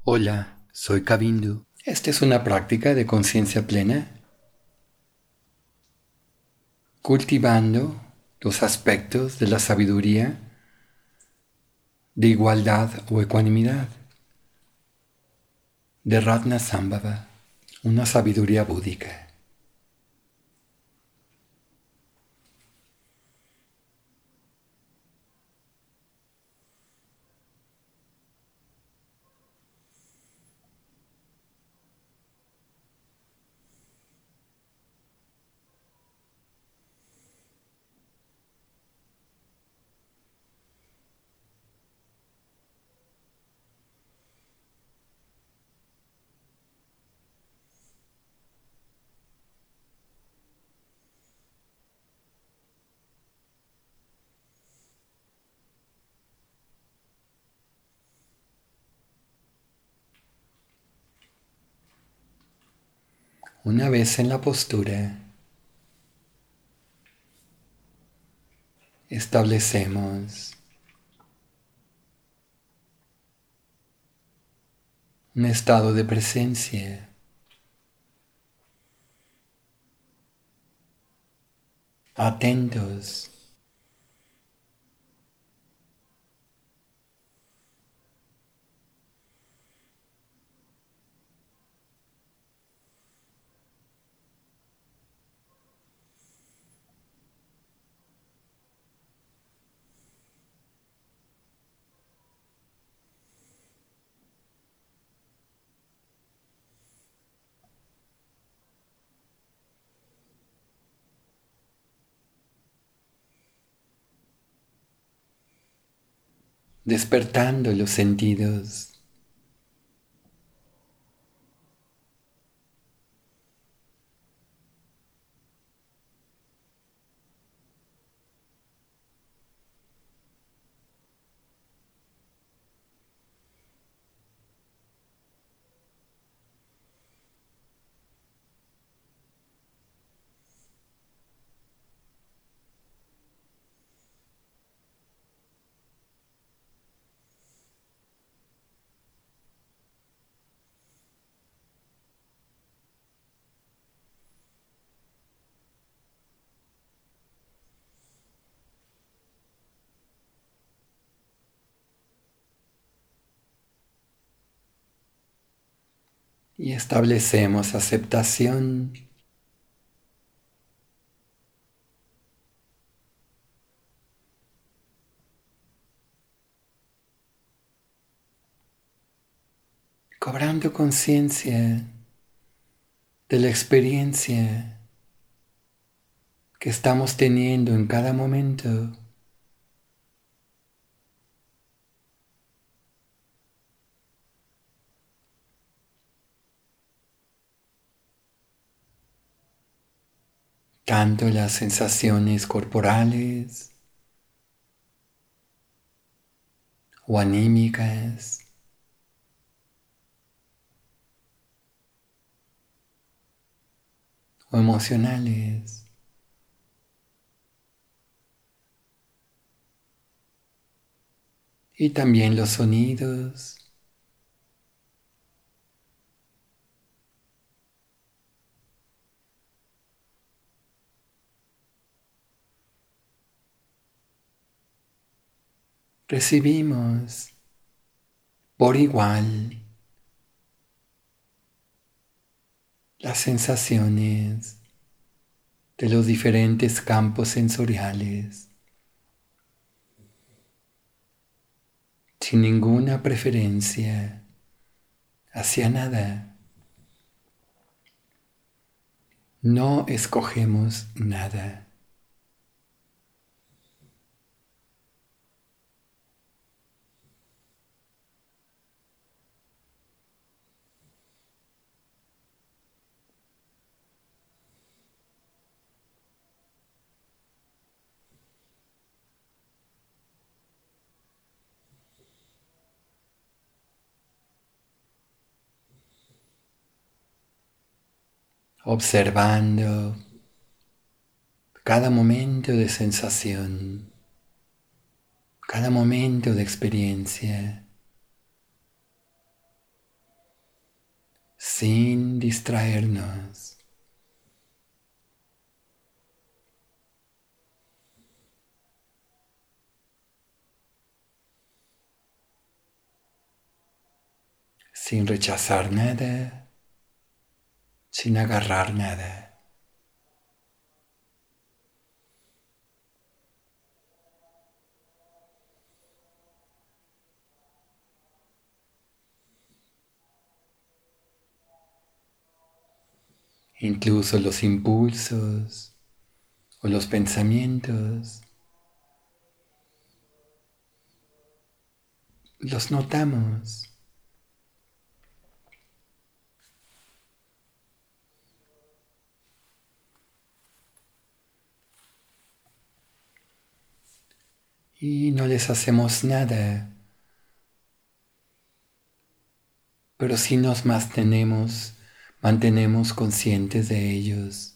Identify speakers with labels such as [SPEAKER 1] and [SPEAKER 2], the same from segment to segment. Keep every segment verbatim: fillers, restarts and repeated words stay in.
[SPEAKER 1] Hola, soy Kavindu. Esta es una práctica de conciencia plena, cultivando los aspectos de la sabiduría de igualdad o ecuanimidad, de Ratnasambhava, una sabiduría búdica. Una vez en la postura, establecemos un estado de presencia, atentos, despertando los sentidos. Y establecemos aceptación, cobrando conciencia de la experiencia que estamos teniendo en cada momento. Tanto las sensaciones corporales o anímicas, o emocionales, y también los sonidos, recibimos por igual las sensaciones de los diferentes campos sensoriales, sin ninguna preferencia hacia nada. No escogemos nada. Observando cada momento de sensación, cada momento de experiencia, sin distraernos. Sin rechazar nada, sin agarrar nada. Incluso los impulsos o los pensamientos los notamos. Y no les hacemos nada, pero sí nos mantenemos, mantenemos conscientes de ellos.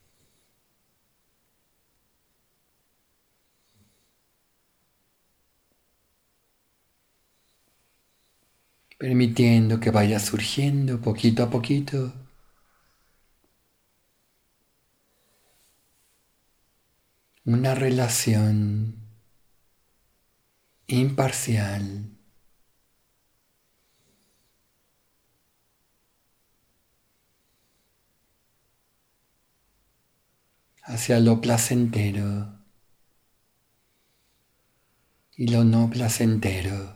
[SPEAKER 1] Permitiendo que vaya surgiendo poquito a poquito una relación imparcial hacia lo placentero y lo no placentero.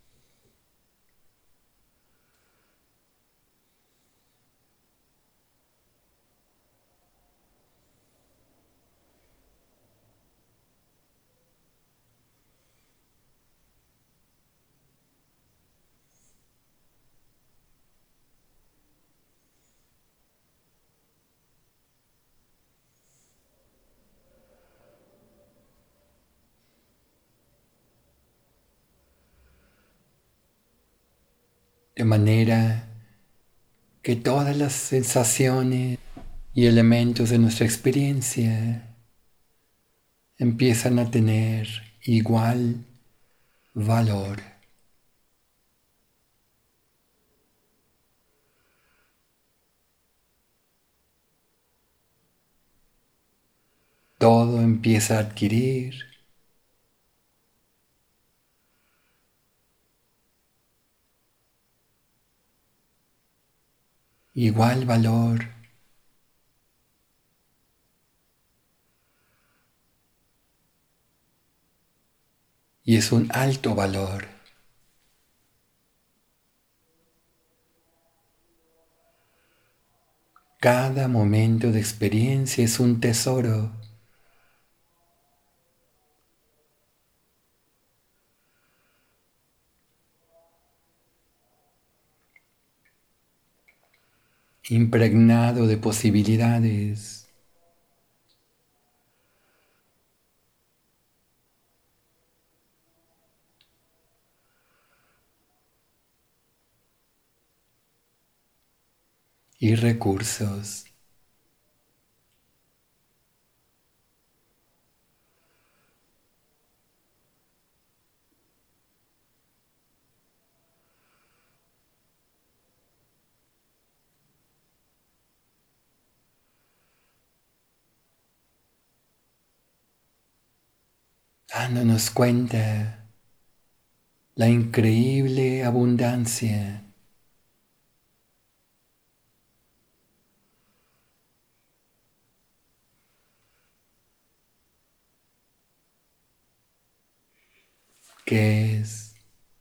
[SPEAKER 1] De manera que todas las sensaciones y elementos de nuestra experiencia empiezan a tener igual valor. Todo empieza a adquirir igual valor. Y es un alto valor. Cada momento de experiencia es un tesoro. Impregnado de posibilidades. Y recursos. Dándonos cuenta la increíble abundancia que es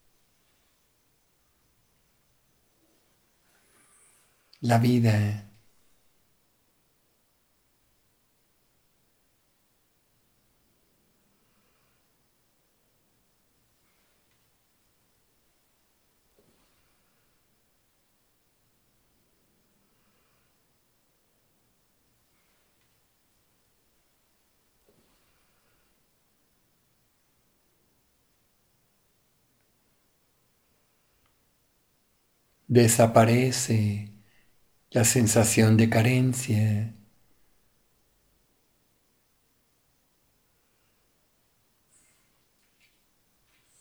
[SPEAKER 1] la vida. Desaparece la sensación de carencia.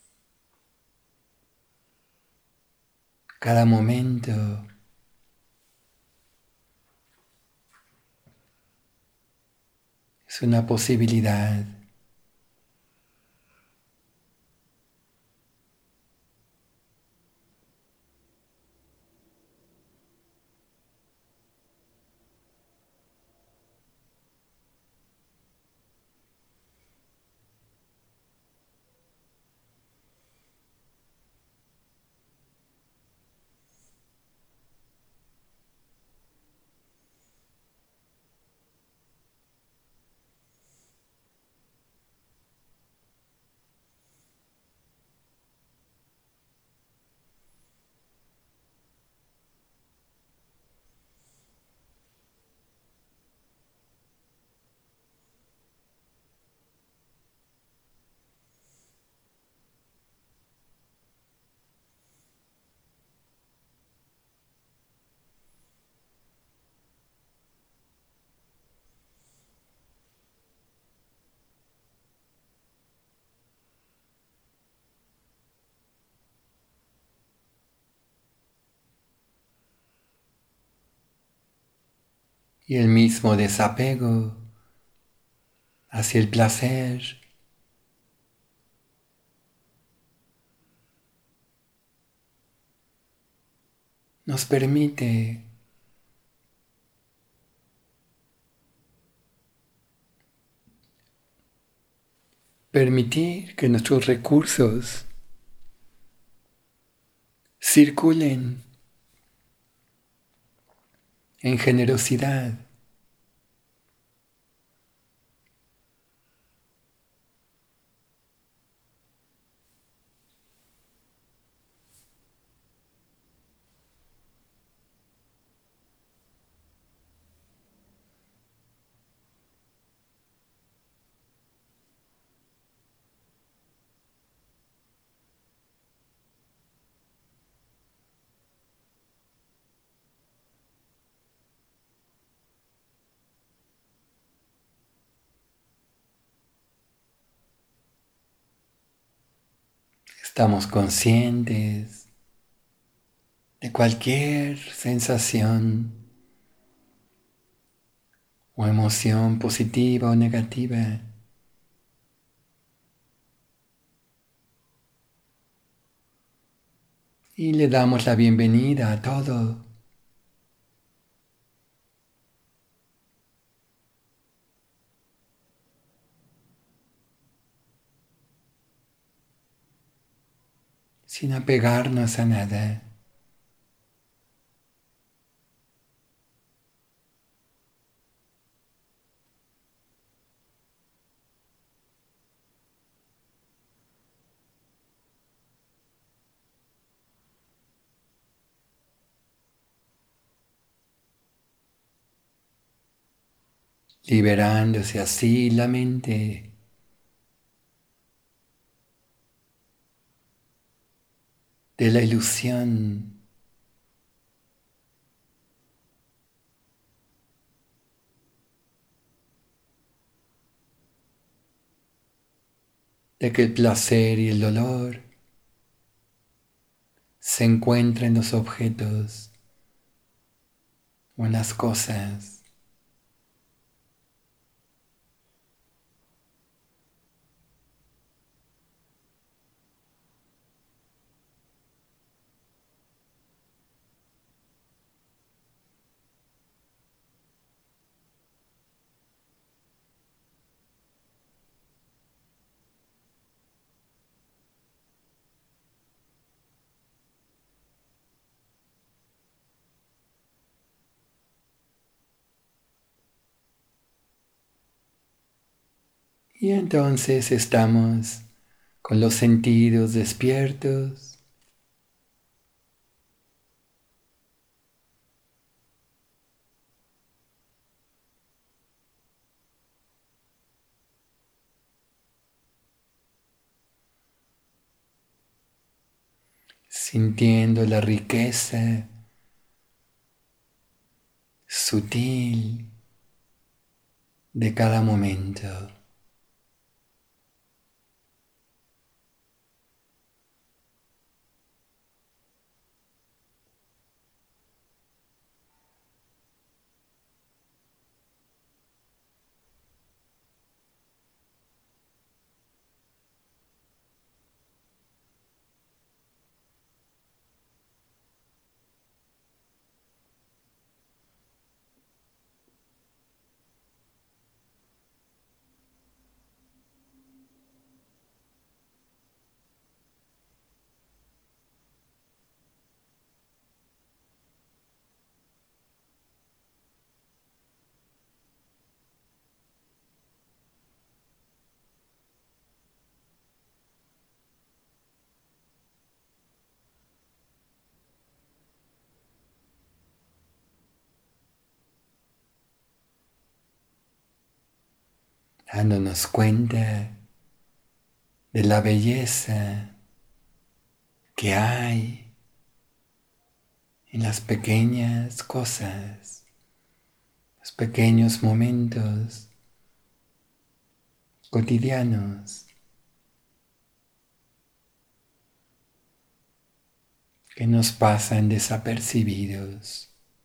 [SPEAKER 1] Cada momento Es una posibilidad. Y el mismo desapego hacia el placer nos permite permitir que nuestros recursos circulen en generosidad. Estamos conscientes de cualquier sensación o emoción positiva o negativa. Y le damos la bienvenida a todo. Sin apegarnos a nada. Liberándose así la mente de la ilusión de que el placer y el dolor se encuentran en los objetos o en las cosas. Y entonces estamos con los sentidos despiertos, sintiendo la riqueza sutil de cada momento. dándonos cuenta de la belleza que hay en las pequeñas cosas, los pequeños momentos cotidianos que nos pasan desapercibidos.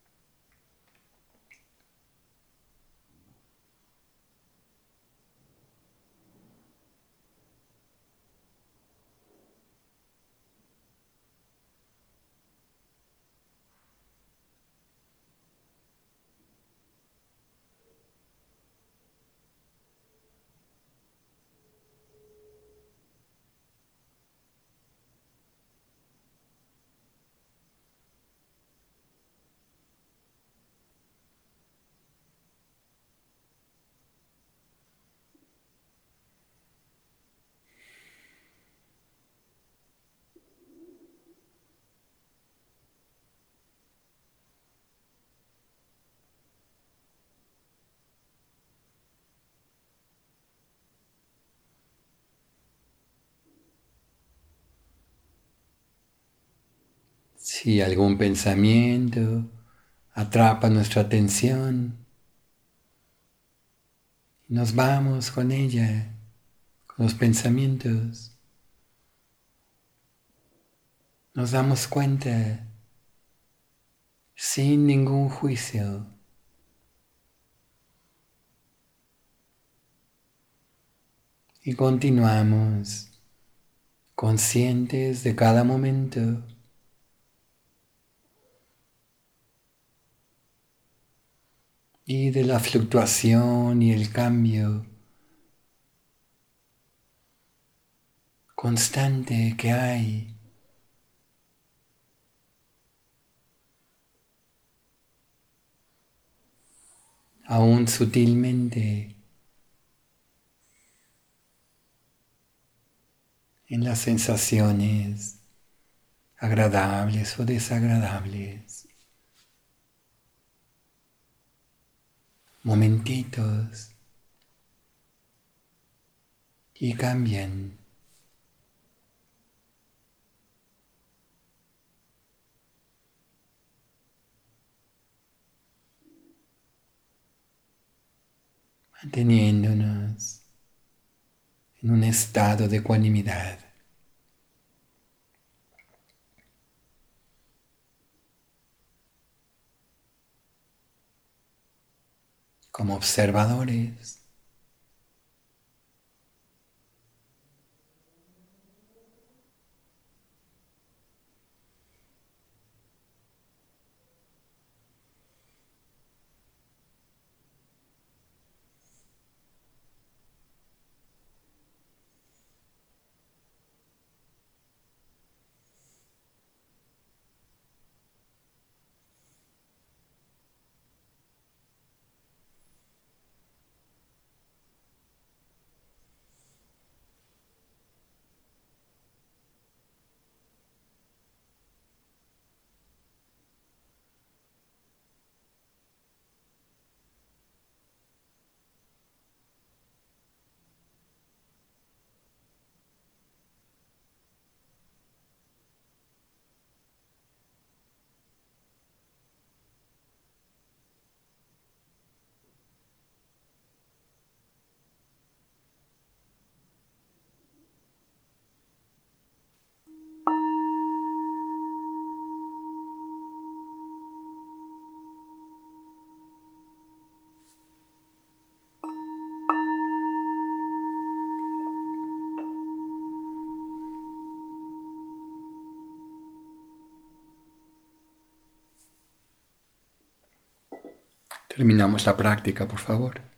[SPEAKER 1] Si algún pensamiento atrapa nuestra atención, nos vamos con ella, con los pensamientos. Nos damos cuenta sin ningún juicio. Y continuamos conscientes de cada momento. Y de la fluctuación y el cambio constante que hay aún sutilmente en las sensaciones agradables o desagradables, momentitos, y cambian. Manteniéndonos en un estado de ecuanimidad. Como observadores. Terminamos la práctica, por favor.